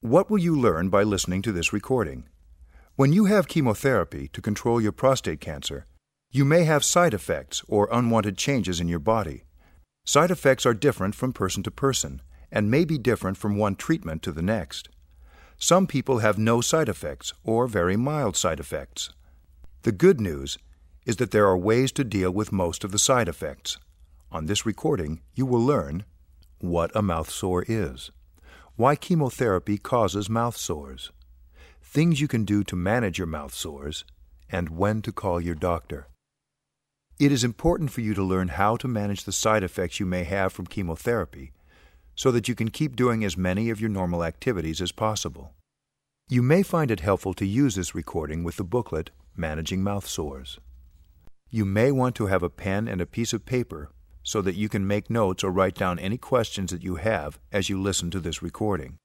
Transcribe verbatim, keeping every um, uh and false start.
What will you learn by listening to this recording? When you have chemotherapy to control your prostate cancer, you may have side effects or unwanted changes in your body. Side effects are different from person to person and may be different from one treatment to the next. Some people have no side effects or very mild side effects. The good news is that there are ways to deal with most of the side effects. On this recording, you will learn what a mouth sore is, why chemotherapy causes mouth sores, things you can do to manage your mouth sores, and when to call your doctor. It is important for you to learn how to manage the side effects you may have from chemotherapy so that you can keep doing as many of your normal activities as possible. You may find it helpful to use this recording with the booklet, Managing Mouth Sores. You may want to have a pen and a piece of paper so that you can make notes or write down any questions that you have as you listen to this recording.